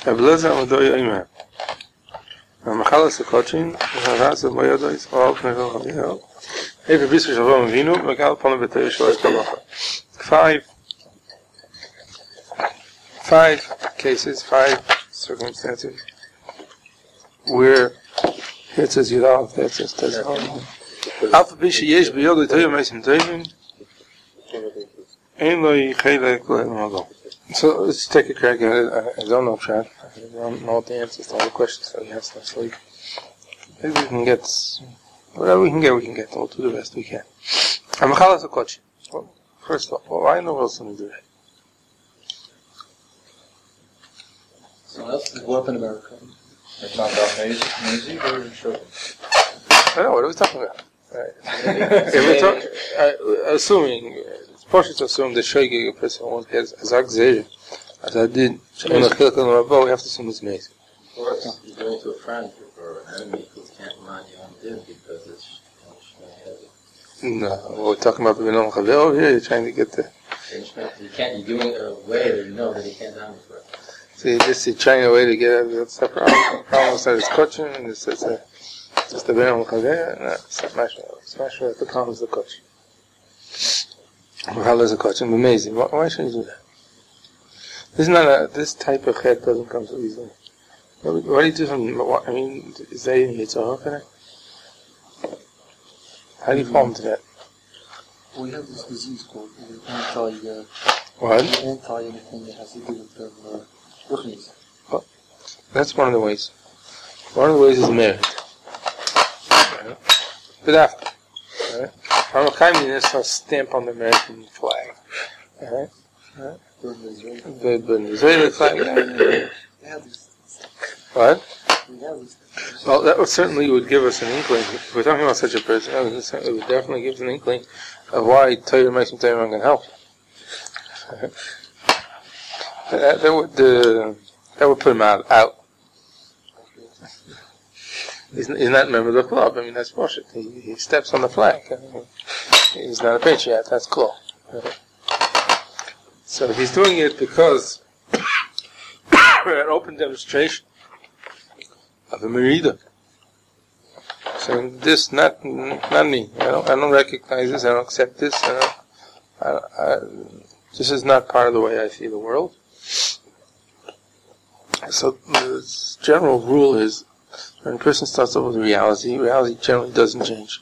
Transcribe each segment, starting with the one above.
Ablaza Amadoya Ima. Machalas Kochin, Haras of Moyodois, all Nevel. Every business of Rome Vino, Magal Ponabeta Shoy Kalacha. Five cases, 5 circumstances where here it says Yudal, there it says Tezal. Alpha Bisha Yesh Biyodu Toyo Mason Tovim. Ein Loi Chelek Le'Magal. So let's take a crack at it. I don't know, Chad. I don't know the answers to all the questions that he has last week. Maybe we can get whatever we can get. We'll do the best we can. Amachalas Kochi. First of all, why in the world should we do that? Someone else is born in America. It's not about music or show. I know, what are we talking about? If we're assuming, it's partial to assume that Shoigig, a person won't get as Zeh, as I did, we have to assume it's amazing. Or if you're going to a friend or an enemy who can't remind you on din because it's no, we're talking about the Benom Chavel over here, you're trying to get the... You're doing it in a way that you know that he can't down for it. So you're trying a way to get out of the problem. The problem is that it's Kochin, and it's just the Benom Chavel, and it's not sure that the problem is the Kochin. How is the Kochin? Amazing. Why should you do that? This type of head doesn't come so easily. What do you do from, is that even Yitzhak for that? How do you fall into that? We have this disease called anti. What? Anti anything that has to do with ruchnis. Well, that's one of the ways. One of the ways is merit. But after. Hamakayim is a stamp on the American flag. Alright? The Israeli flag. What? Well, that would give us an inkling. If we're talking about such a person, it would definitely give us an inkling of why Torah makes him Torah can help. That would put him out. He's not a member of the club. That's bullshit. He steps on the flag. He's not a patriot. That's cool. So if he's doing it because we're an open demonstration of a merida. So this, not me. I don't recognize this. I don't accept this. This is not part of the way I see the world. So the general rule is, when a person starts off with reality generally doesn't change.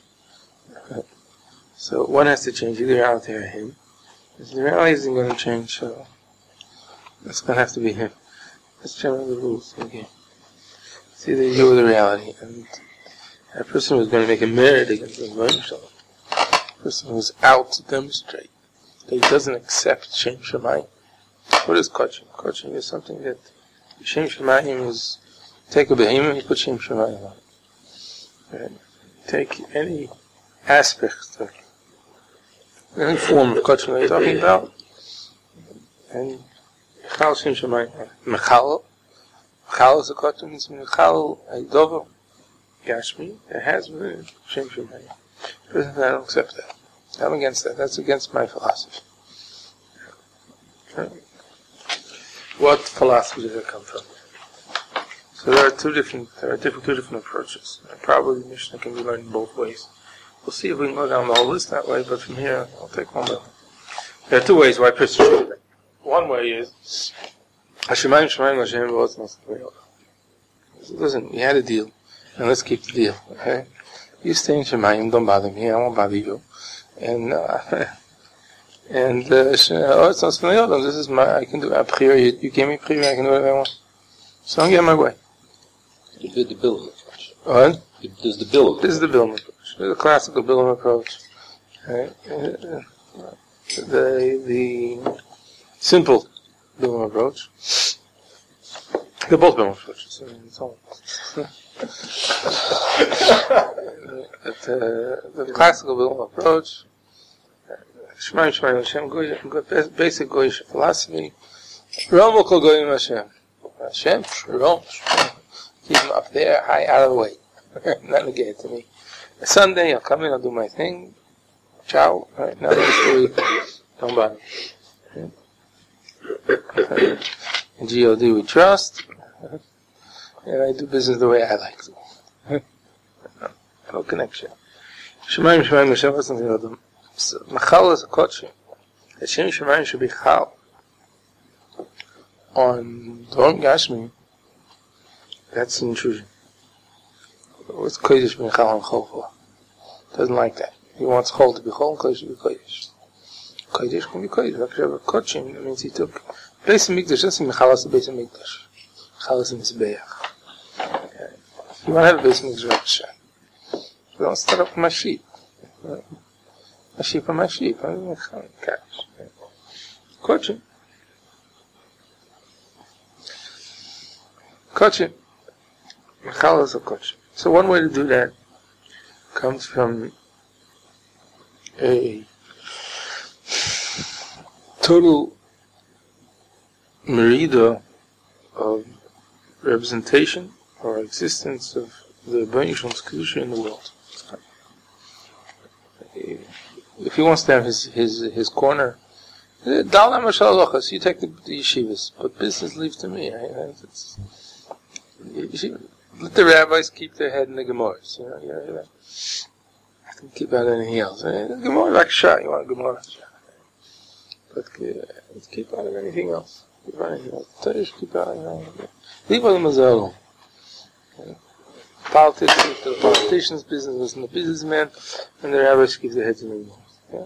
So one has to change either reality or him. If the reality isn't going to change, so it's going to have to be him. That's generally the rules of the game. It's either you or the reality. And a person who's going to make a merit against himself, a person who's out to demonstrate that he doesn't accept Shem Shemayim. What is Kochin? Kochin is something that Shem Shemayim is, take a behemoth, you put Shem Shemayim on it. Right? Take any aspect of any form of Kochin that you're talking about, and Mechal Shem Shemayim. Mechal is a Kochin, means Mechal a Dover Gashmi, it has been Shem Shemayim. I don't accept that. I'm against that. That's against my philosophy. Okay. What philosophy does it come from? So there are two different approaches. And probably the Mishnah can be learned both ways. We'll see if we can go down the whole list that way, but from here, I'll take one by one. There are two ways why Pesach should do that. One way is, Hashemayim Shemayim Hashem V'Otz Nosach. Listen, we had a deal, and let's keep the deal, okay? You stay in Shemayim, don't bother me, I won't bother you. And it's not Shnayodam, this is I can do a prior, you gave me prior, I can do whatever I want. So don't get my way. You did the Bilam approach. What? This is the Bilam approach. This is the Bilam approach. This is the classical Bilam approach. Right? The simple Bilam approach. They're both Bilam approaches. It's all. The classical Bilam approach, Shemaim Hashem, basic Goyish philosophy. Romo Kol Goyim Hashem. Hashem, Shalom. Keep him up there, high, out of the way. Not negate to me. Sunday, I'll come in, I'll do my thing. Ciao. Right, now this week, don't bother. In GOD we trust. And I do business the way I like to. No connection. Shemayim Hashem wasn't the other. Machal is a kodesh. Hashem Shemayim should be chal on Dvarim Gashmi. That's an intrusion. What's kodesh being chal on chol for? Doesn't like that. He wants chol to be chol and kodesh to be kodesh. Kodesh can be kodesh. Kodeshim, that means he took Beis HaMikdash, doesn't mean chalas the Beis HaMikdash. Chalas is Mizbeach. If you want to have a Beis HaMikdash, Rav you don't start up with my sheep. My sheep are my sheep. I'm Kodeshim. Kodeshim. Chalas of Kodeshim. So one way to do that comes from a total merida of representation or existence of the Bnei Yisrael's Kedusha in the world. If he wants to have his corner, you take the yeshivas, but business leaves to me. Let the rabbis keep their head in the Gemaras. I can keep out anything else. The Gemara like Shah, you want a Gemara? But let's keep out of anything else. Keep out of anything else. Keep out of anything else. Leave all the mazal alone. Politics, the politicians' business, and the businessman, and the rabbis keep their heads in the Gemara.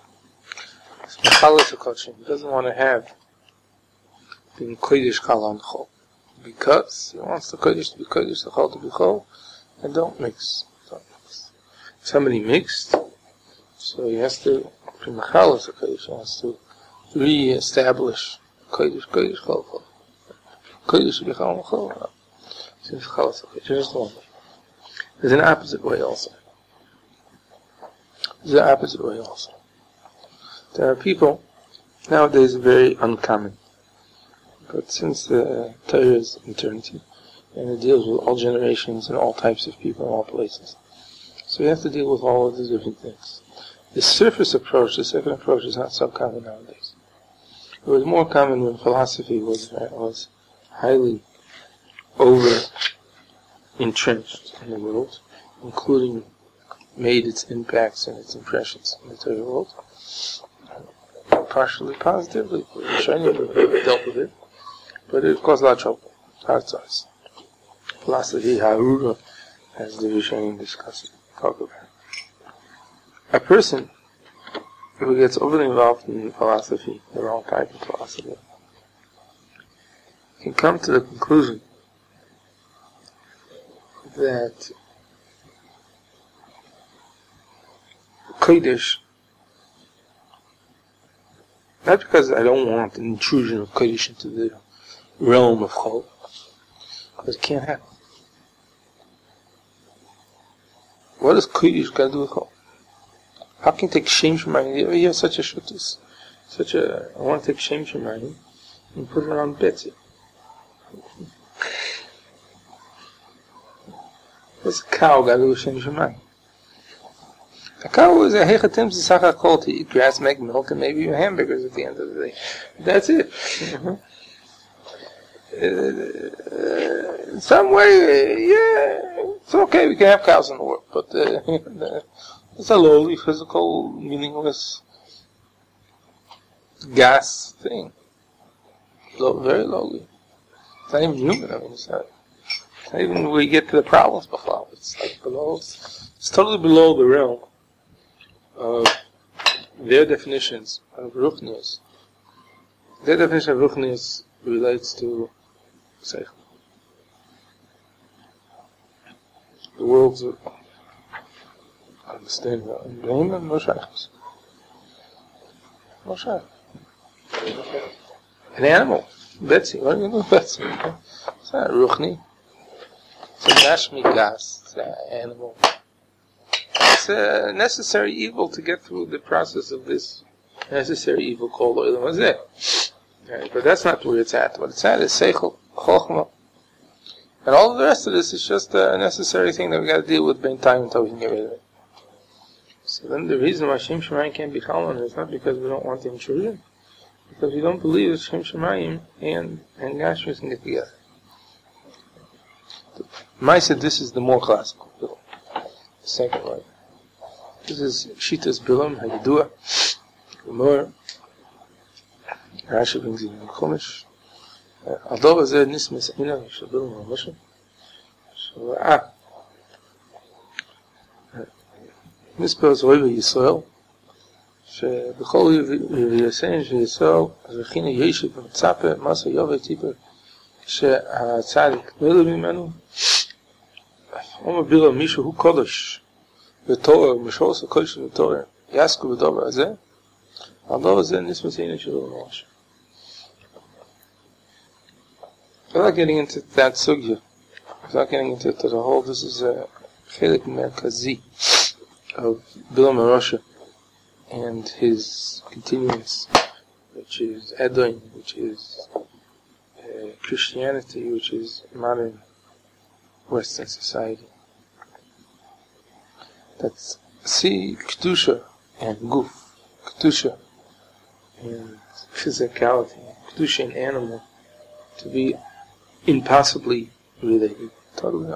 He doesn't want to have being kodesh chal on chol, because he wants the kodesh to be kodesh, the chol to be chol, and don't mix. If somebody mixed, so he has to be mechalas kodesh. He has to re-establish kodesh chol chol. Kodesh should be chal chol. Since chalas kodesh, just one. There's an opposite way also. There are people, nowadays very uncommon, but since the Torah is eternity, and it deals with all generations and all types of people in all places. So we have to deal with all of the different things. The surface approach, the second approach, is not so common nowadays. It was more common when philosophy was highly over-entrenched in the world, including made its impacts and its impressions in the Torah world. Partially positively, Rishonim dealt with it, but it caused a lot of trouble. Hard size. Philosophy, Harura, as the Rishonim talk about. A person who gets overly involved in philosophy, the wrong type of philosophy, can come to the conclusion that Kodesh, not because I don't want an intrusion of Kodesh into the realm of Chol, because it can't happen. What does Kodesh got to do with Chol? How can you take shame from my name? You have such a shutus, I want to take shame from my name and put it around Betsy. What's a cow got to do with shame from mine? A cow is a hechatim s'sachakol to eat grass, make milk, and maybe hamburgers at the end of the day. That's it. In some way, it's okay, we can have cows in the world, but it's a lowly, physical, meaningless gas thing. Very lowly. It's not even human, it's not even when we get to the problems before. It's like below, it's totally below the realm of their definitions of Ruchnius. Their definition of Ruchnius relates to Seichel. The world's understanding of Behem and Moshachos. Moshach. An animal. Betsy. What are you doing with Betsy? It's not Ruchni. It's a Nashmi gas. It's an animal. It's a necessary evil to get through the process of this necessary evil called Olam Hazeh. Right, but that's not where it's at. What it's at is Seichel, Chochmah. And all of the rest of this is just a necessary thing that we got to deal with bein time until we can get rid of it. So then the reason why Shem Shemayim can't be Chalon is not because we don't want the intrusion, because we don't believe that Shem Shemayim and Gashmis can get together. Mai said this is the more classical Bilam. The second one. This is Shitas Bilam, Hayidua, Gemara. Rashi brings it in Chumash. Although as there Nismas Ina, Shabilam Ramosha. Mispels Oiva Yisrael. שבכל יבייסן של ישראל, אז הכינה ישב ומצפה, מסה יובה טיפה, שהצדיק נראה ממנו, אומר בירה מישהו הוא קודש, ותואר, משרוס הקודש ותואר, יעסקו בדבר הזה, הדבר הזה נסמס עיני שלו ממש. Without getting into that sugya, without getting into the whole, this is a chelik merkazi of Bilam HaRasha and his continuance, which is Edom, which is Christianity, which is modern Western society. That's see Kedusha and Guf, Kedusha and physicality, Kedusha and animal to be impossibly related. Totally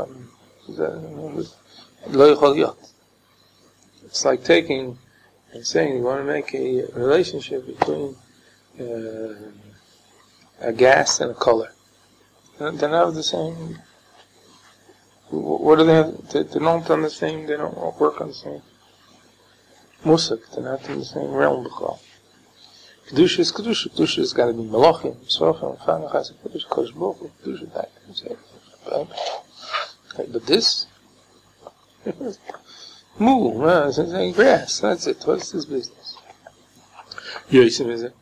it's like taking and saying you want to make a relationship between a gas and a color. They're not the same. What do they have? They don't on the same. They don't work on the same. Musik. They're not in the same realm. Kedusha is Kedusha. Kedusha has got to be Malachim, Sofim, Chanachas, Kedusha, Kodesh Baruch Hu, Kedusha, that. But this, moo, it's saying grass. That's it. What's this business? Yosim is it?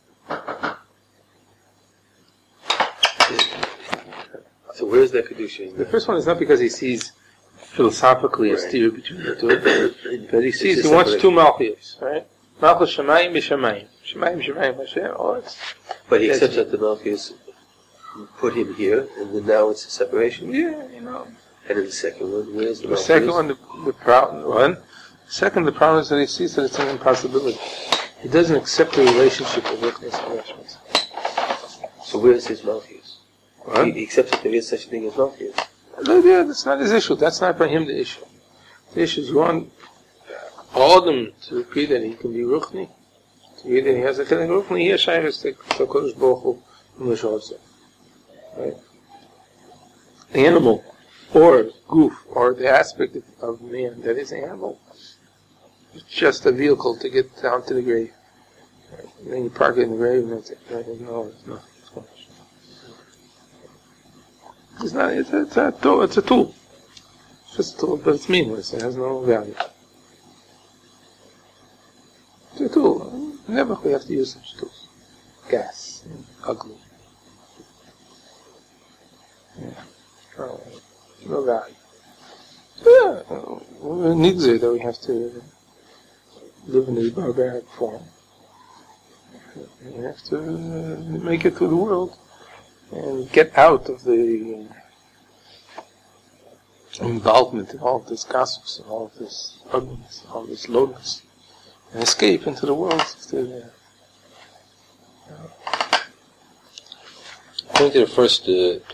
So where's that Kedusha? The first one is not because he sees philosophically a steer between the two, but he sees he wants two Malchios, right? Malchus Shemayim b'Shemayim. Shemayim, Shemayim, Hashem. Oh, but he accepts that the Malchios put him here, and then now it's a separation? Yeah, you know. And in the second one, where's the Malchios? The second one, the problem. Second, the problem is that he sees that it's an impossibility. He doesn't accept the relationship of witness and judgment. So where's his Malchios? What? He accepts that there is such a thing as Malchios. No, yeah, that's not his issue. That's not for him the issue. The issue is you want Adam to agree that he can be Ruchni, to agree that he has a feeling Ruchni, he has Shayras to Kodesh Baruch Hu and Meshorse. Right? The animal, or goof, or the aspect of man that is animal, is just a vehicle to get down to the grave. Right? And then you park it in the grave and that's it. Right? No, it's not. It's not. It's a tool. It's a tool. It's just a tool, but it's meaningless. It has no value. It's a tool. Never we have to use such tools. Gas, ugly. Yeah. No value. Yeah, it needs it that we have to live in this barbaric form. We have to make it through the world and get out of the involvement in all of this gossip and all of this ugliness and all of this lowness, and escape into the world. According to the first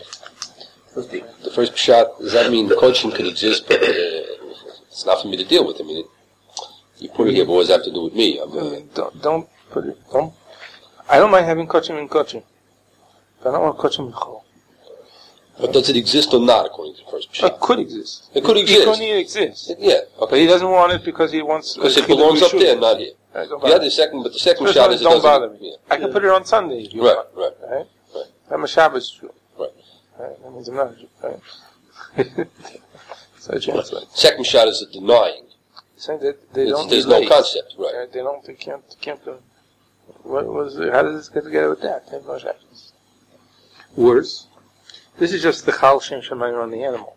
shot, does that mean the coaching could exist, but it's not for me to deal with? I mean, you put it here, but what does that have to do with me? Don't put it. Don't. I don't mind having coaching in coaching, but I don't want coaching in chol. But does it exist or not, according to the first shot? It could exist. It could exist. It could exist. Yeah. Okay. But he doesn't want it because he wants. Because it belongs up there, not here. Right, Yeah, the second first shot one is it don't doesn't. bother me. Yeah. I can put it on Sunday if you Right, want. right. Right. I'm a Shabbos Jew. Right. That means I'm not a Jew. Right. So I translate. Second shot is a denying. Saying that they don't. There's no relate. concept, right? They don't. They can't. What was? How does this get together with that? They have no shabbos. Worse. This is just the Chal Shem Shemayim on the animal.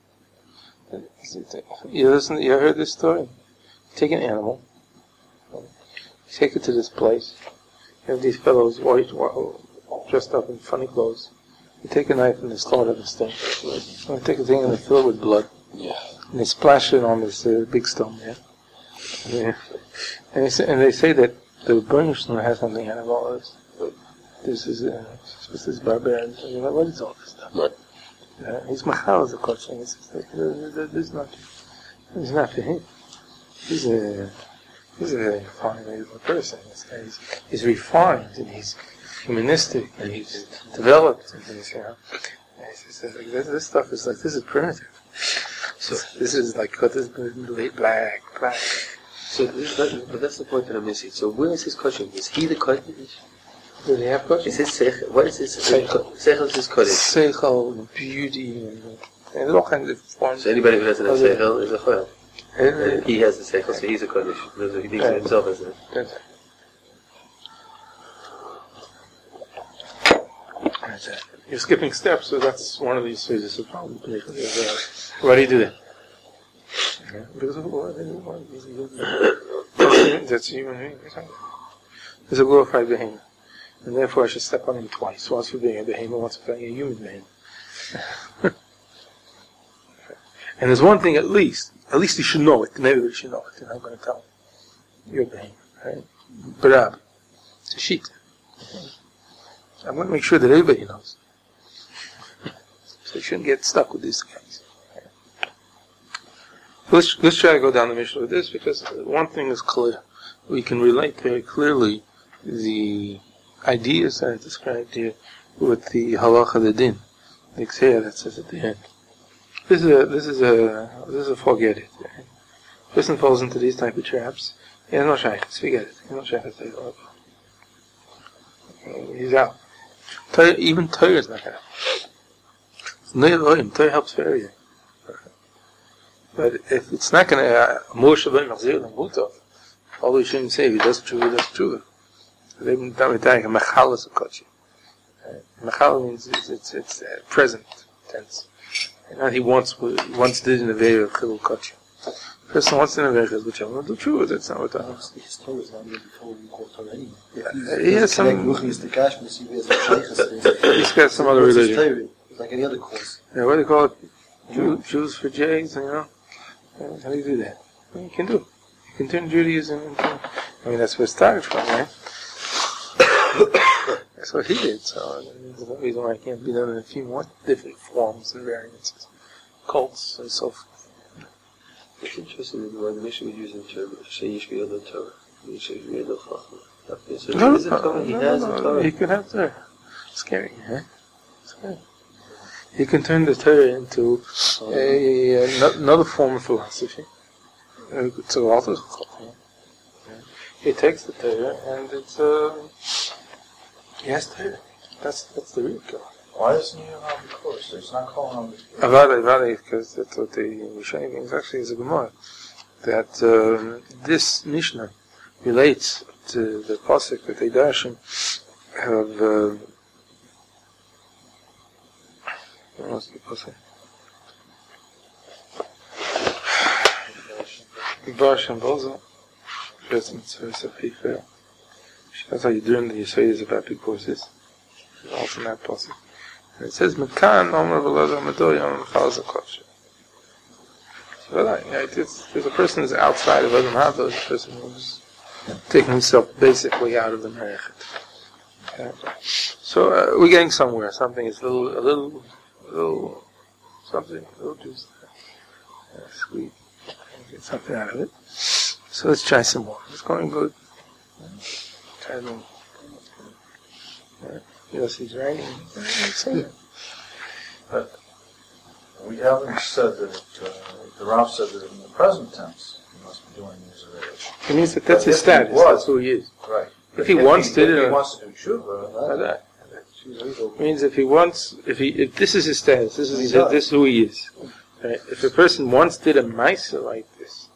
You heard this story? You take an animal, you take it to this place. You have these fellows white, dressed up in funny clothes. You take a knife and they slaughter this thing. You take a thing and they fill it with blood. Yeah. And they splash it on this big stone there. Yeah. And they say that the burning stone has something on it. This is barbarian. You're like, what is all this stuff? Right. He's machal as a coaching. This is not for him. He's a refined person. This guy he's refined and he's humanistic and he's developed and he's, you know. This stuff is like, this is primitive. So this is like, this is black. So but that's the point that I'm missing. So where is his kodesh? Is he the kodesh? Does he have kodesh? Is his seichel? What is his seichel? Seichel is his kodesh. Seichel, beauty, and all kinds of forms. So anybody who doesn't have seichel is a choyel. And he has the seichel, so he's a kodesh. He thinks of himself as a. That's it. You're skipping steps, so that's one of these phases of problem. Why do you do that? Because of what? That's a human being. It's a glorified behemoth. And therefore I should step on him twice. Once for being a behemoth, once for being a human being. And there's one thing at least you should know it, and everybody should know it, and I'm going to tell him. You're a behemoth, right? Barab. It's a sheet. I'm going to make sure that everybody knows. So you shouldn't get stuck with these guys. Let's try to go down the mission with this, because one thing is clear. We can relate very clearly the ideas that I described here with the halacha the din, the xer that says at the end. This is a forget it. Right? Person falls into these type of traps. He has no shaykhs. Forget it. He has no shaykhs. He's out. Even Torah is not going to help. Torah helps for everything. But if it's not going to, although you shouldn't say, if he does true. They've been done with that, machal is a kochi. Machal means it's present tense. And he once did in the way of chilul kochi. Person wants in a way which I want to do true, that's not what that is. His Torah is not really before we call Torah anyway. Yeah, he has some. He's got some other religion. It's like any other course. Yeah, what do they call it? Jews for Jays, you know? How do you do that? Well, you can do it. You can turn Judaism into, that's where it started from, right? That's what he did, so there's no reason why it can't be done in a few more different forms and variances. Cults and so forth. It's interesting that the word Mishnah we use in Torah, Sheyish V'yodot Torah, Sheyish V'yodot Chachma. So he has a Torah, he has a Torah. He can have Torah. Scary, huh? Scary. He can turn the Torah into another form of philosophy. It's a lot of Chachma. He takes the Torah and it's yes, Torah. That's the real Torah. Why isn't he around the course? It's not calling on the Avada, because that's what the Rishonim means. Actually, is a Gemara that this Mishnah relates to the pasuk that they darshim of. What's the pasuk? Darshim Bozo. First mitzvah of Hifel. That's how you learn the Yisayas of epic courses. Also in that pasuk. And it says, Mekan, Omer V'Lada Medoyam, Chalaz HaKosher. So, there's a person who's outside of Adam Hado, there's a person who's taking himself basically out of the Merechet. Okay. So, we're getting somewhere. Something is a little juice there. Sweet. Get something out of it. So let's try some more. It's going good. Try them. Yes, he's writing. But we haven't said that the Rav said that in the present tense he must be doing these already. It means that that's his status. That's who he is. Right. If he wants to do he wants to do tshuva, it means if this is his status, this is who he is. Right? If a person once did a ma'aser like this,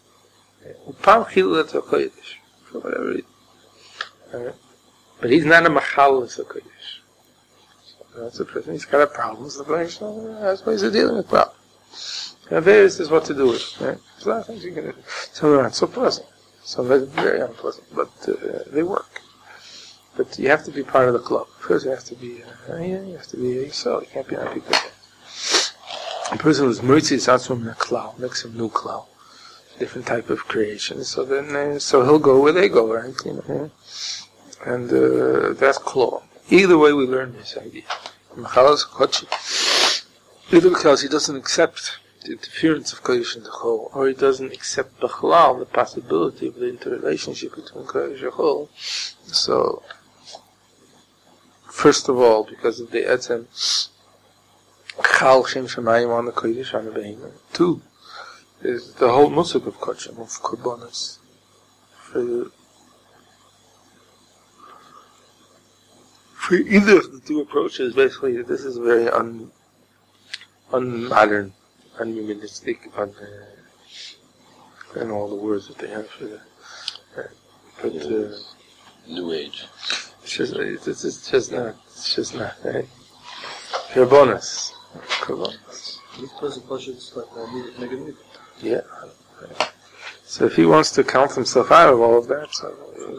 for whatever reason, right? But he's not a machalis HaKodesh. That's a person, he's got a problem. That's why he's dealing with problems. And various is what to do with. Right? There's a lot of things you can do. Some are not so pleasant. Some are very unpleasant. But they work. But you have to be part of the club. First you have to be yourself. You can't be on people. A person who's mertzi is out from a cloud, makes a new cloud. Different type of creation. So then, so he'll go where they go, right? You know, and that's claw. Either way, we learn this idea. Either because he doesn't accept the interference of Kodesh and the Chol, or he doesn't accept Bechlal, the possibility of the interrelationship between Kodesh and Chol. So, first of all, because of the Etzem, Chal Shem Shemayim on the Kodesh on the Behemoth. Two, is the whole musik of Kodesh, of Korbanos. For either of the two approaches, basically, this is very unmodern, unhumanistic, and all the words that they have for that. But New Age. it's just not. Right? Korbanos. These present budgets like negative. Yeah. So if he wants to count himself out of all of that, so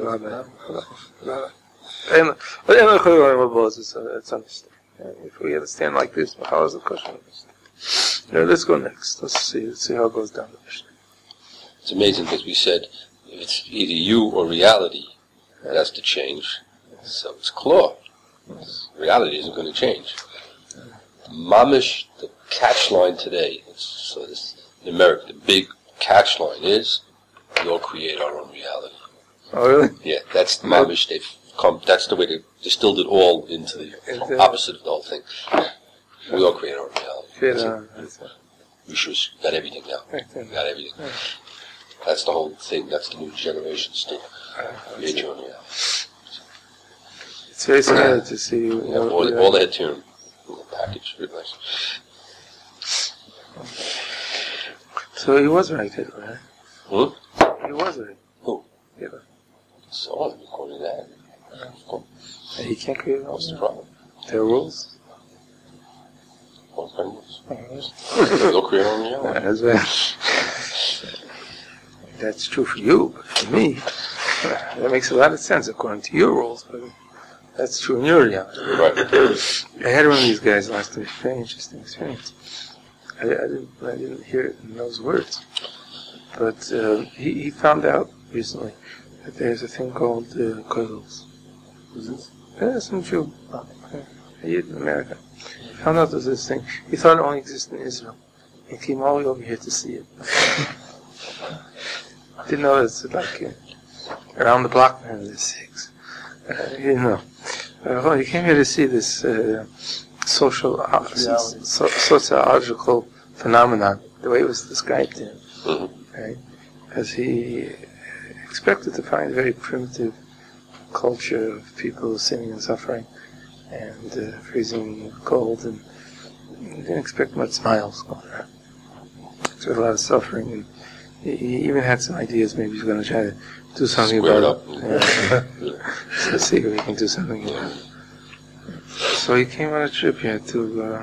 it's understood. If we understand like this, how is the question? Let's go next. Let's see how it goes down the Mishnah. It's amazing because we said if it's either you or reality that has to change. So it's claw. Reality isn't going to change. Mamish, the catch line today, in America, the big catch line is we all create our own reality. Oh, really? Yeah, that's the Mamish. That's the way they distilled it all into the opposite of the whole thing. We all create our own reality. We sure got everything now. We got everything. That's the whole thing. That's the new generation still. Create your own reality. It's very sad to see you. All that here package, really nice. So he was right, right? Hmm? He was right. Who? Yeah. So I'm recording that. He can't create all What's the problem? There are rules. What kind of rules? You'll create our own reality. That's true for you, but for me, that makes a lot of sense according to your rules, but that's true in your reality. Right. I had one of these guys last week. Very interesting experience. I didn't hear it in those words, but he found out recently that there's a thing called koilels. Who's this? Yeah, some Jew. A Yid in America. He found out there's this thing. He thought it only existed in Israel. He came all the way over here to see it. Didn't know it's like around the block, man, there's 6. He didn't know. He came here to see this sociological phenomenon, the way it was described to him. Right? Because he expected to find a very primitive culture of people sinning and suffering and freezing cold, and he didn't expect much smiles going around. So a lot of suffering, and he even had some ideas. Maybe he's going to try to do something about it. Let's see if we can do something about it. So he came on a trip here to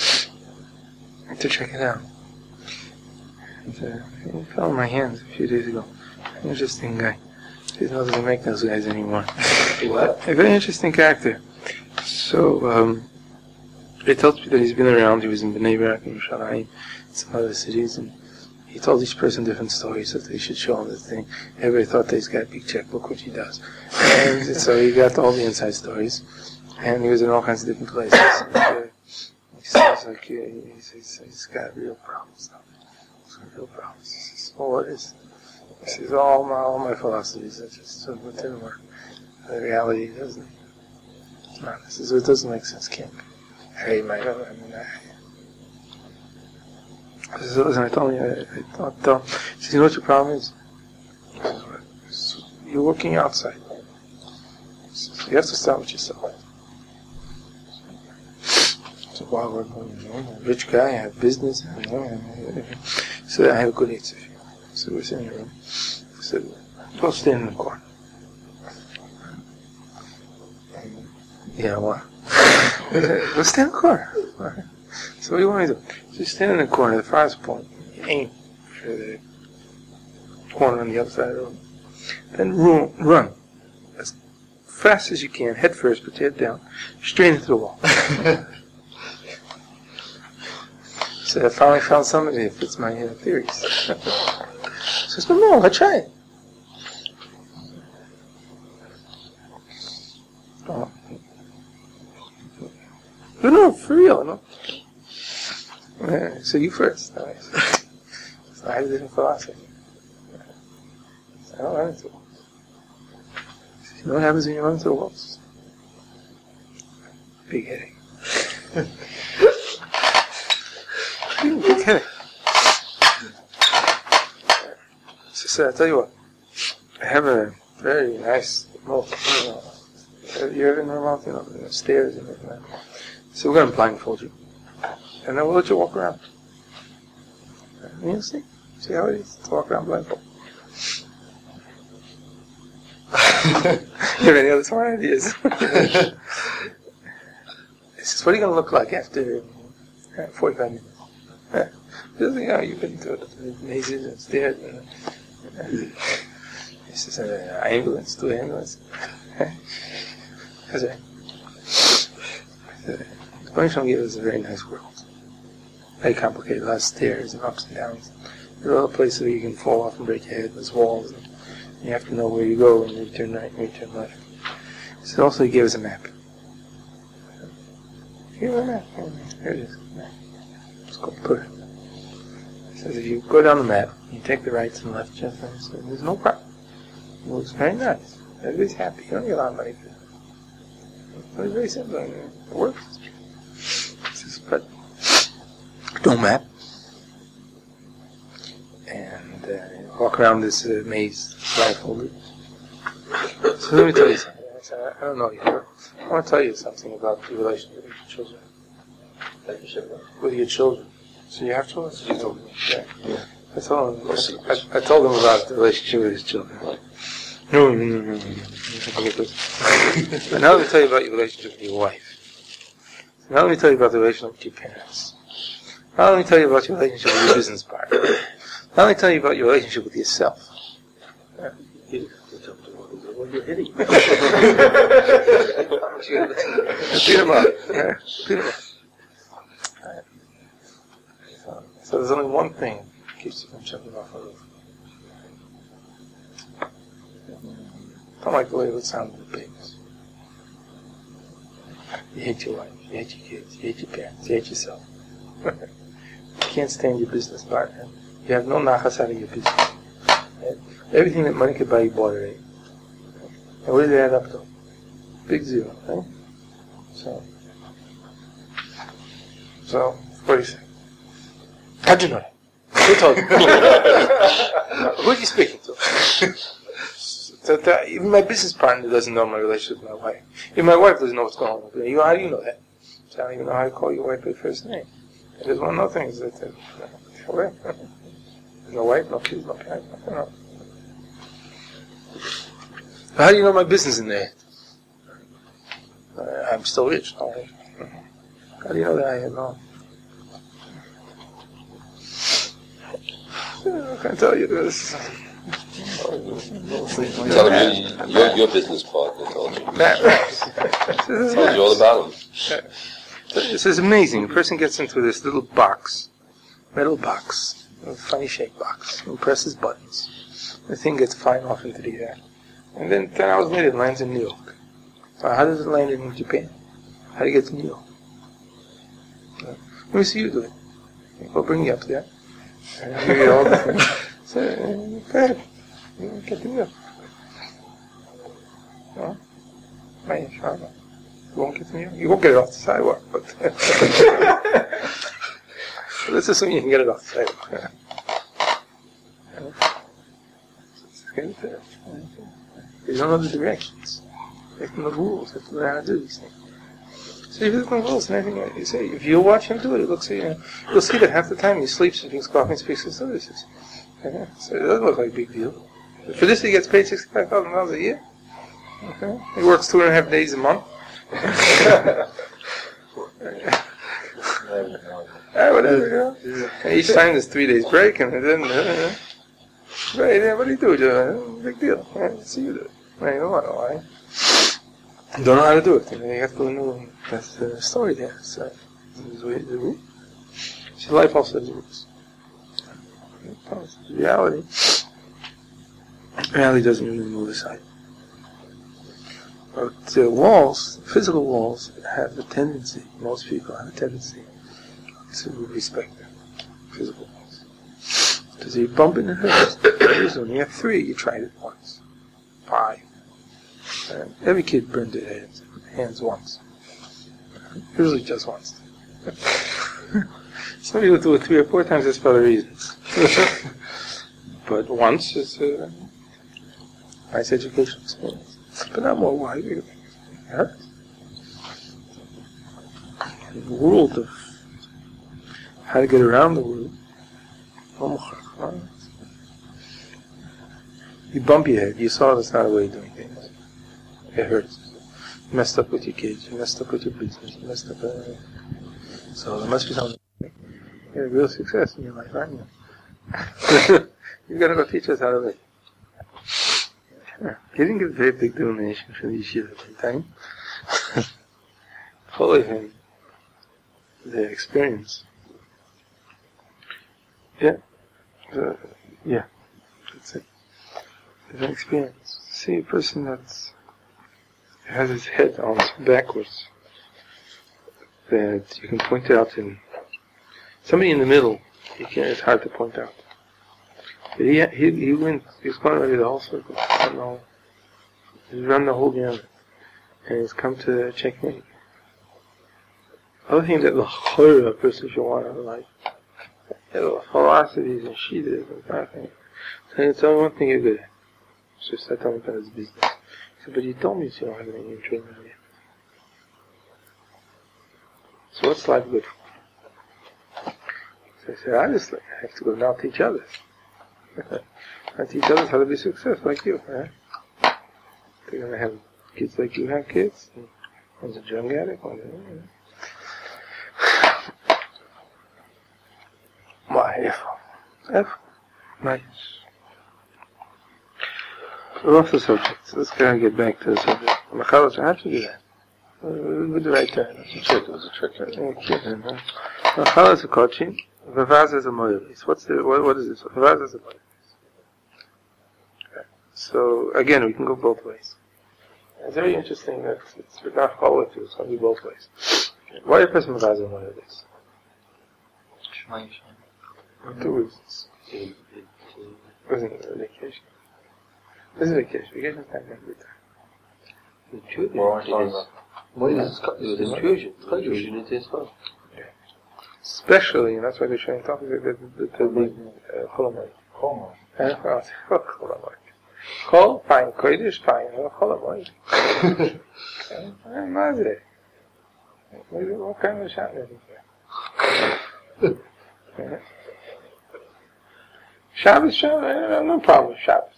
check it out. And, he fell in my hands a few days ago. Interesting guy. He doesn't make those guys anymore. What? A very interesting character. So, he told me that he's been around. He was in Bnei Brak, in Yerushalayim, some other cities, and he told each person different stories that they should show him the thing. Everybody thought that he's got a big checkbook, which he does. And so he got all the inside stories, and he was in all kinds of different places. And, he says, like, he's got real problems now. He's got real problems. He says, well, what is it? He says, all my philosophies, that just didn't work. The reality doesn't. No, this is, it doesn't make sense, can't be. Hey, my God, I told him, I thought, he says, you know what your problem is? You're working outside. So you have to start with yourself. So while we're going, I'm a rich guy, I have business, so I have a good answer for you. So we're sitting in the room. I said, go stand in the corner. Yeah, what? Go stand in the corner. Right. So what do you want me to do? So you stand in the corner, the farthest point. You aim for the corner on the other side of the room. Then run as fast as you can, head first, put your head down, straight into the wall. So I finally found somebody that fits my theories. So I said, no, I tried. Oh. No, for real, no. Yeah, so you first. So I have a different philosophy. I don't run into walls. You know what happens when you run into walls? Big headache. Big headache. So I tell you what, I have a very nice moat. You ever in the mouth, the stairs and everything like that. So we're going to blindfold you. And then we'll let you walk around. And you'll see. See how it is to walk around blindfold. You have any other smart ideas? This is what are you going to look like after 45 minutes? You've been to the mazes and stairs. This is an ambulance, 2 ambulances. That's right. The Baruch Shalom gave us a very nice world. Very complicated, a lot of stairs and ups and downs. There are other places where you can fall off and break your head. There's walls. And you have to know where you go when you turn right and you turn left. So also he gave us a map. Here it is. Let's go put it. It says if you go down the map, you take the rights and left just so there's no problem. It looks very nice. Everybody's happy. You don't get a lot of money for it. It's very simple. It works. But don't map. And walk around this maze blindfolded. So let me tell you something. I don't know you. I want to tell you something about the relationship with your children. With your children. So you have children? You told me. Yeah. I told him about the relationship with his children. No. But now let me tell you about your relationship with your wife. Now let me tell you about the relationship with your parents. Now let me tell you about your relationship with your business partner. Now let me tell you about your relationship with yourself. You're hitting. Beat him up. Beat him up. So there's only one thing that keeps you from jumping off a roof. Don't like the way it would sound to the babies. You hate your wife, you hate your kids, you hate your parents, you hate yourself. You can't stand your business partner. You have no nachas out of your business. Everything that money could buy you bought already. And what did it add up to? Big zero, right? So what do you say? How'd you know that? Who told you? Who are you speaking to? Even my business partner doesn't know my relationship with my wife. Even my wife doesn't know what's going on with me. How do you know that? So I don't even know how to call your wife by first name. And there's one other thing. There's no wife, no kids, no parents, nothing else. How do you know my business in there? I'm still rich. How do you know that I know? I can't tell you this. Tell him your business partner told you. Told you all about him. This is amazing. A person gets into this little box, metal box, a funny shaped box, and presses buttons. The thing gets flying off into the air. And then 10 hours later it lands in New York. How does it land in Japan? How do you get to New York? Let me see you do it. I'll bring you up there. And I'll give you all the things. So, go ahead. Get to New York. No? Man, you won't get to New York? You won't get it off the sidewalk, but... let's assume you can get it off the sidewalk. You don't know the directions. You have to know the rules. You have to learn how to do these things. So if you look at the rules and everything, you say, if you watch him do it, you'll see that half the time he sleeps and drinks coffee and speaks to services. So it doesn't look like a big deal. For this he gets paid $65,000 a year. Okay. He works 2.5 days a month. Whatever, And each time there's 3 days break and then... Right, what do you do, Joe? Big deal. See you do it. You don't know why. You don't know how to do it. You have to know that's the story there. So, this is the rule. See, life also has rules. Reality doesn't really move aside. But the walls, physical walls, have a tendency, most people have a tendency to respect them, physical ones. Because if you bump into hers, when you have 3, you tried it once. 5. And every kid burned their hands once. Usually just once. Some people do it 3 or 4 times, that's for other reasons. But once is a nice educational experience. But not more. Why? It hurts. The world of how to get around the world. You bump your head, you saw that's not a way of doing things. It hurts. You messed up with your kids, you messed up with your business, you messed up with everything. So there must be something. You had real success in your life, aren't you? You've got to go teach us how to live. Sure. He didn't give a very big donation for the yeshiva at the time. Follow him. The experience. Yeah. Yeah. That's it. The experience. See a person that has his head almost backwards. That you can point out in somebody in the middle. It's hard to point out. But he went. He's gone already the whole circle. I don't know. He's run the whole gamut, and he's come to checkmate. Other things that the horror a person should want in life. The philosophies and shittas and that thing. So it's only one thing you're good at. It's just I told him about his business. He said, but you told me you don't have any training yet. So what's life good for? So I said, obviously, I have to go now teach others. I teach others how to be successful like you, right? They're going to have kids like you have kids. One's a drug addict, one's a... Why, F. Nice. We're off the subject. Let's kind of get back to the subject. Machalas, I have to do that. With the right turn. It was a trick. Machalas a coaching. Vavaz is a moilis. What is this? Vavaz is a moilis. So, again, we can go both ways. It's very interesting that it's not always it's going to be both ways. Why a person Vavaz is a moilis? For 2 reasons. Wasn't it a vacation? This is vacation. Vacation time every time. Intrusion into his home. Especially, and that's why they're showing topics the Cholamoy. Cholamoy. Chol, fine. Kodesh, fine. Cholamoy. Mazeh. What kind of shot is it? Shabbos, no problem with Shabbos.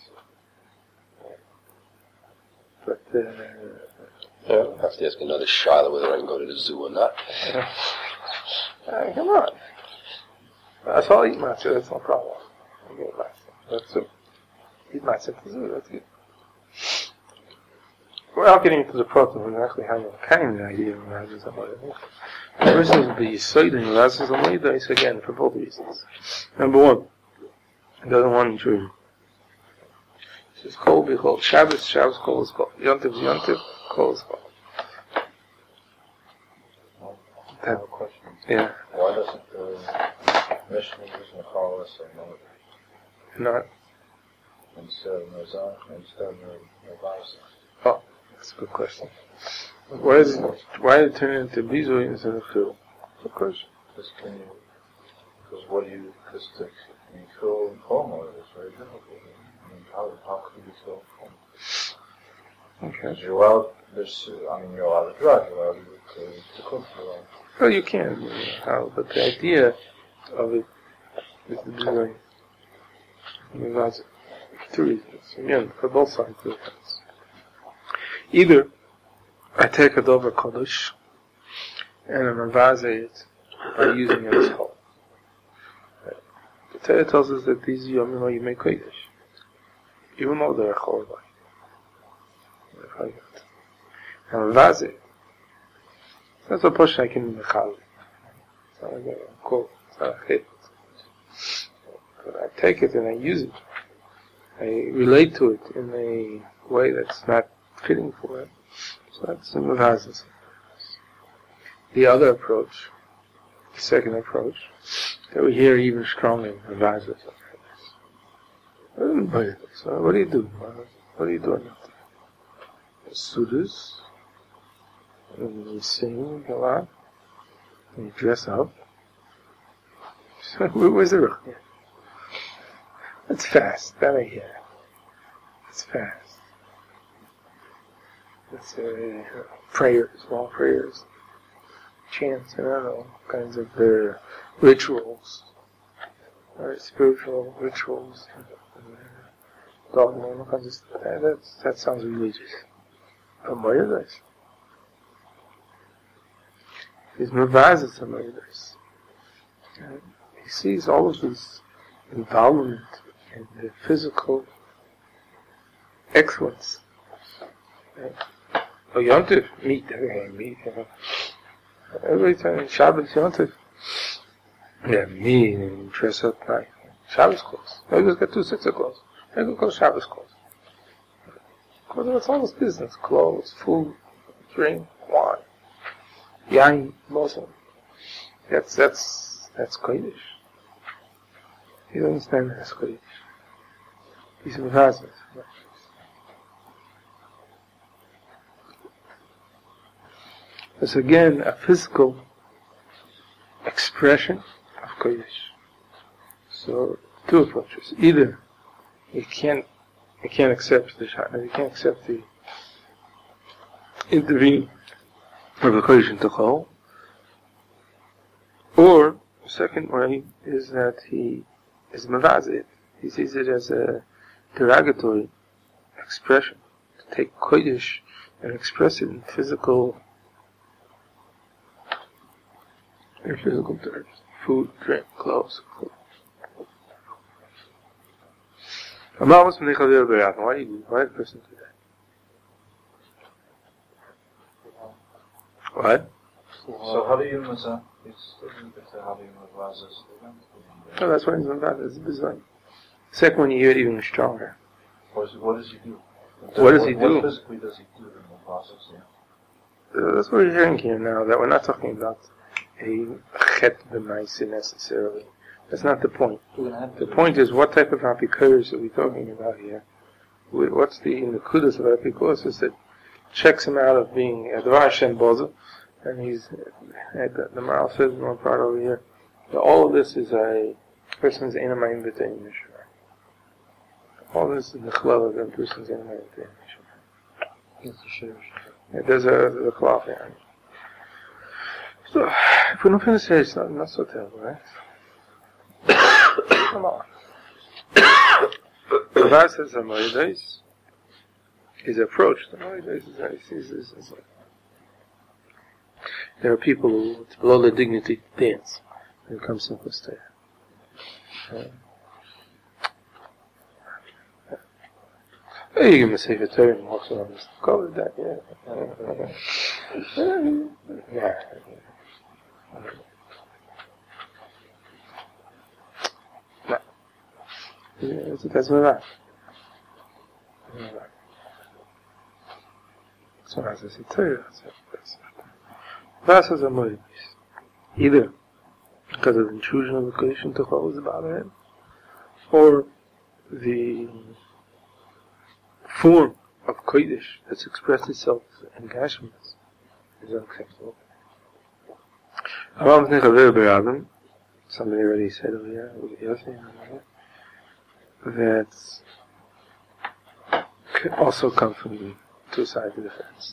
But, I'll have to ask another Shiloh whether I can go to the zoo or not. Come on. That's all I eat matzah, that's no problem. I get matzah. That's it. Eat matzah at the zoo, that's good. Without getting into the problem of exactly how you're kind of the idea of Razas Amoyda. The person will be Yisoid in Razas Amoyda is again for both reasons. Number one, he doesn't want intrusion. He says, Kol B'Chol, Shabbos, Kol is Kol. Yontiv, Kol is Kol. I have a question. Yeah. Why doesn't the Mishnah use Machalas and Not. instead of Nazar, instead of Navasa? Oh, that's a good question. Why did it turn into Bizui instead of Phil? Good question. Because Phil and Choma is very difficult. I mean, how could you Phil and Choma? Okay. Because you're allowed to drive, you're allowed to cook, Well, you can, but the idea of it is the design. That's 2 reasons. Again, for both sides of the fence. Either I take a Dover Kodesh and I mavaze it by using it as whole. The Torah tells us that these Yomim you make Kodesh, even though they're Chol. And mavaze it. That's a push I can mechal. It's not like a quote. It's not a hit. But I take it and I use it. I relate to it in a way that's not fitting for it. So that's the mavazas. The other approach second approach that we hear even stronger in Vazas. So what do you do? What are you doing? Sudas, and you sing a lot, and you dress up. So where's the ruch? It's fast, that I hear. It's fast. It's prayers, long prayers, chants, I don't know, kinds of rituals, spiritual rituals, dogma, all kinds of stuff. That sounds religious. But Moedas. He's Mavazas of Moedas. He sees all of his involvement in the physical excellence. Oh, Yontif, meat. Every time Shabbos, Yontif. Yeah, meat and dress up nice. Shabbos clothes. Everybody's got 2 sets of clothes. Everybody goes Shabbos clothes. Because it's all this business. Clothes, food, drink, wine. Yain, bosom. That's Kodesh. You don't understand that's Kodesh. He's in Vazas. It's again a physical expression of Kodesh. So, 2 approaches. Either you can't accept the intervening of the Kodesh into Chol, or the second way is that he is Mavazit. He sees it as a derogatory expression, to take Kodesh and express it in physical terms. Food, drink, clothes. Why do the person do that? What? So how do you Mavazas? Oh, that's why he's Mavazas. It's bizarre. Second one you hear it even stronger. What does he do? What physically does he do in Mavazas? That's what we're hearing here now, that we're not talking about a chet b'maisa necessarily. That's not the point. The point is, what type of apikoros are we talking about here? What's the kudos of apikoros that checks him out of being a Dvar Hashem Boza, and he's, the Maral says in one part over here, that all of this is a person's enamayim v'tein mishra. All this is the chlal of that person's enamayim v'tein mishra. There's a cloth here. So, if we don't finish here, it's not so terrible, right? Come on. The Vazas of Moedas, his approach to Moedas is like, there are people who, it's below their dignity to dance when it comes to Chustaya. You give him a Sefer Torah and walks around and call it that, yeah. That's what so as I say, Vazas are Moedas. Either because of the intrusion of the Kodesh into Chol is about him, or the form of Kodesh that's expressed itself in Gashmis is unacceptable. Somebody already said over here, that could also come from the 2 sides of the fence.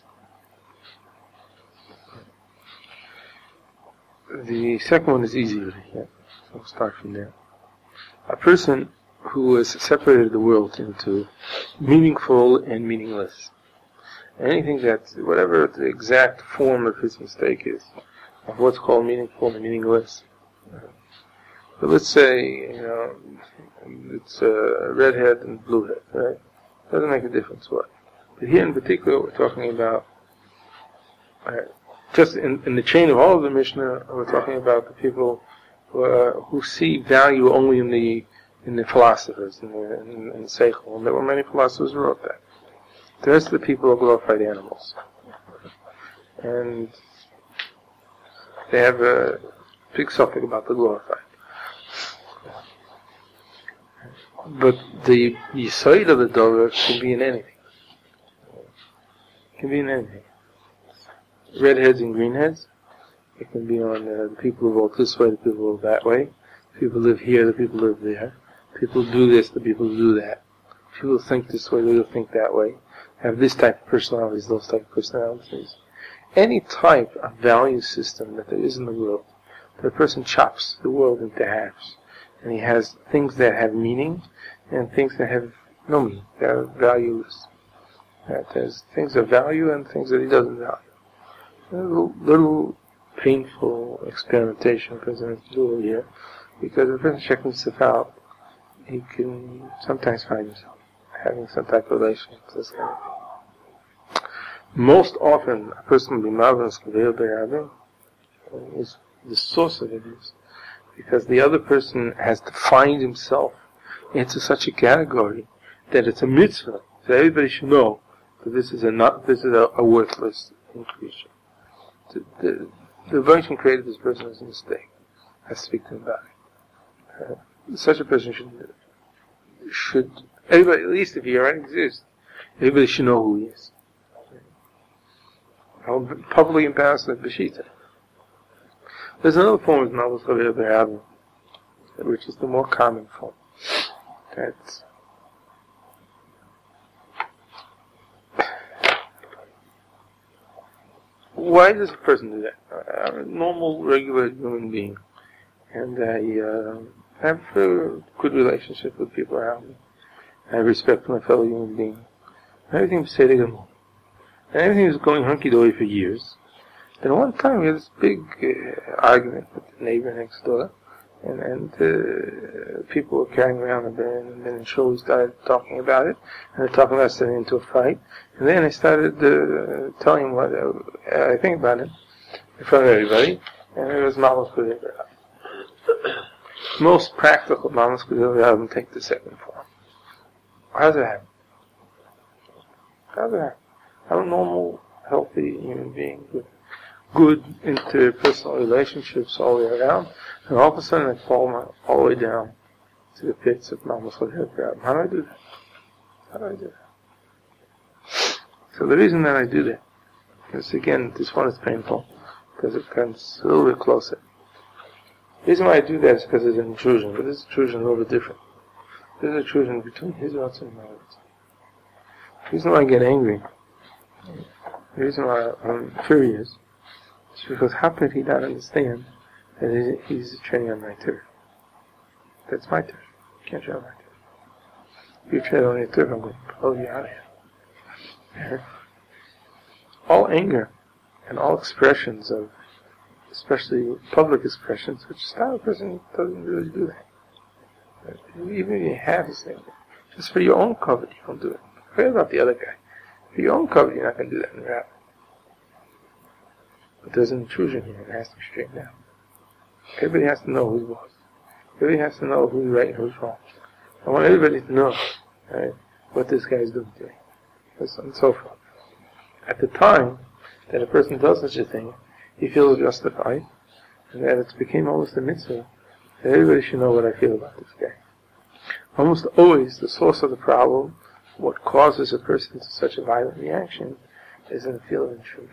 The second one is easier to hear, so we'll start from there. A person who has separated the world into meaningful and meaningless. Anything that, whatever the exact form of his mistake is, of what's called meaningful and meaningless. But let's say, it's redhead and bluehead, right? Doesn't make a difference what. But here in particular, we're talking about, just in the chain of all of the Mishnah, we're talking about the people who see value only in the philosophers, in Seichel, and there were many philosophers who wrote that. The rest of the people are glorified animals. And they have big suffix about the glorified. But the Yisod of the Dover can be in anything. It can be in anything. Redheads and greenheads. It can be on the people who vote this way, the people who vote that way. People live here, the people live there. People do this, the people do that. People think this way, they think that way. Have this type of personalities, those type of personalities. Any type of value system that there is in the world, the person chops the world into halves. And he has things that have meaning and things that have no meaning. They are valueless. There's things of value and things that he doesn't value. A little painful experimentation President do here, because if a person checks himself out, he can sometimes find himself having some type of relationship with this kind of thing. Most often, a person will be marvelous is the source of it is because the other person has defined himself into such a category that it's a mitzvah that everybody should know that this is a worthless creature. The Rebbeinu created this person as a mistake. I speak to him about it. Such a person should everybody, at least if he already exists, everybody should know who he is. I'll publicly embarrass the Beshita. There's another form of Malus Chaver B'Rabim, which is the more common form. That's why does a person do that? I'm a normal, regular human being, and I have a good relationship with people around me. I have respect for my fellow human being. Everything is say to them. And everything was going hunky-dory for years. Then one time we had this big argument with the neighbor next door, and people were carrying around a bin, and then in shul we started talking about it, and they're talking about getting into a fight, and then I started telling him what I think about it in front of everybody, and it was Malus Chaver. Most practical Malus Chaver take the second form. How does it happen? I'm a normal, healthy human being with good interpersonal relationships all the way around, and all of a sudden I fall all the way down to the pits of Malus Chaver. How do I do that? So the reason that I do that is, again, this one is painful, because it comes a little bit closer. The reason why I do that is because there's an intrusion, but this intrusion is a little bit different. There's an intrusion between his rights and my rights. The reason why I get angry, the reason why I'm furious, is because how could he not understand that he's treading on my turf? That's my turf. You can't tread on my turf. If you tread on your turf, I'm going to blow you out of here. All anger and all expressions of, especially public expressions, which style person doesn't really do that. Even if you have this thing, just for your own cover, you don't do it. Forget about the other guy. For your own cover, you're not going to do that in the rap. But there's an intrusion here, and it has to be straightened out. Everybody has to know who's boss. Everybody has to know who's right and who's wrong. I want everybody to know, right, what this guy is doing to me, and so forth. At the time that a person does such a thing, he feels justified, and that it became almost a mitzvah. Everybody should know what I feel about this guy. Almost always, the source of the problem, what causes a person to such a violent reaction, is in a feeling of intrusion.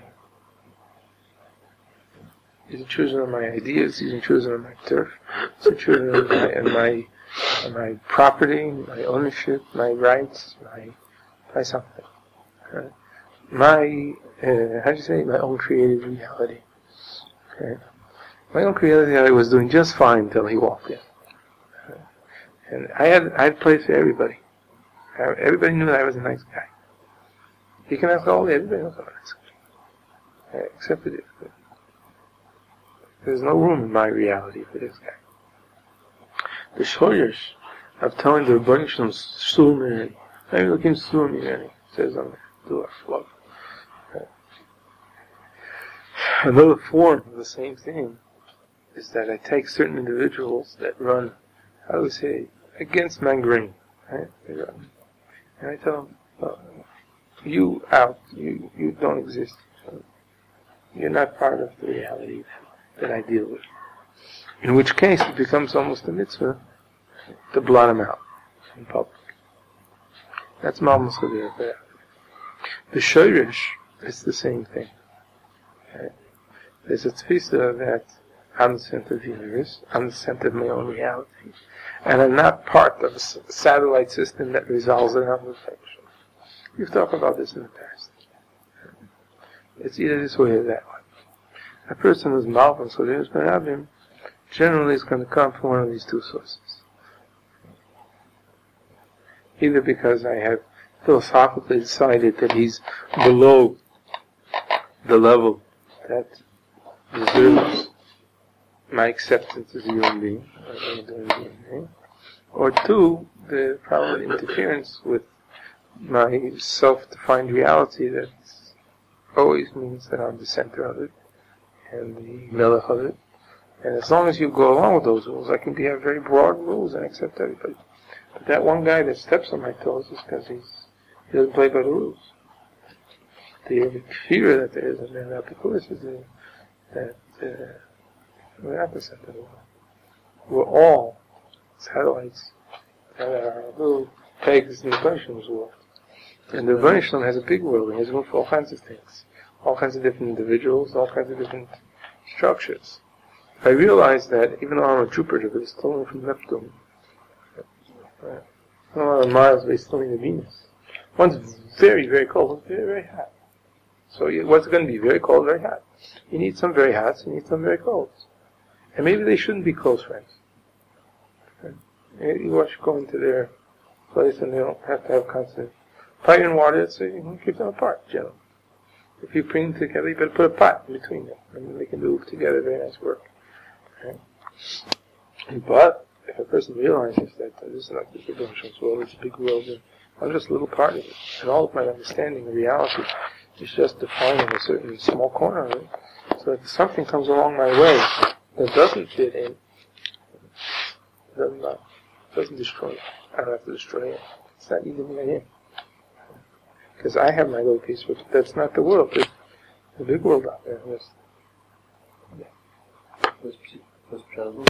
He's intruding on my ideas, he's intruding on my turf, he's intruding on my property, my ownership, my rights, my something. Okay? My own creative reality. Okay? My own creative reality was doing just fine until he walked in. And I had place for everybody. Everybody knew that I was a nice guy. You can ask everybody knows I'm a nice guy. Except for this. There's no room in my reality for this guy. The shoyesh of telling the Rebbeinu Shalom, Sur Mireni. I'm looking Sur Mireni, says on the door floor. Another form of the same thing is that I take certain individuals that run, how do we say, against my grain, right? They run. And I tell them, you out, you don't exist. You're not part of the reality that I deal with. In which case it becomes almost a mitzvah to blot him out in public. That's Malmus Chadira. The Shoirish is the same thing. Okay? There's a tfisa that I'm the center of the universe, I'm the center of my own reality, and I'm not part of a satellite system that resolves around the function. We've talked about this in the past. It's either this way or that way. A person who's Malvin, so there's Merabim, generally is going to come from one of these two sources. Either because I have philosophically decided that he's below the level that deserves my acceptance as a human being, or two, the probably interference with my self-defined reality that always means that I'm the center of it and the melech of it. And as long as you go along with those rules, I can have very broad rules and accept everybody. But that one guy that steps on my toes is because he doesn't play by the rules. The fear that there is in that Epicurus is that we're not the center of the world. We're all satellites that are little pegs in the Bereshit's world. And the Bereshit has a big world, and has room for all kinds of things. All kinds of different individuals, all kinds of different structures. I realized that even though I'm a Jupiter, but it's still from Neptune. Right? A lot of miles away, still in the Venus. One's very, very cold, one's very, very hot. So what's going to be very cold, very hot? You need some very hots, you need some very colds. And maybe they shouldn't be close friends. Okay? You watch go into their place and they don't have to have constant fire and water, so you can keep them apart, generally. If you bring them together, you better put a pot in between them, and then they can do together very nice work. Okay? But if a person realizes that this is not the big world, it's a big world, and I'm just a little part of it, and all of my understanding of reality is just defining a certain small corner of it, so if something comes along my way that doesn't fit in, it doesn't destroy it. I don't have to destroy it. It's not either me or him. Because I have my little piece, but that's not the world. There's the big world out there. Was Pshalom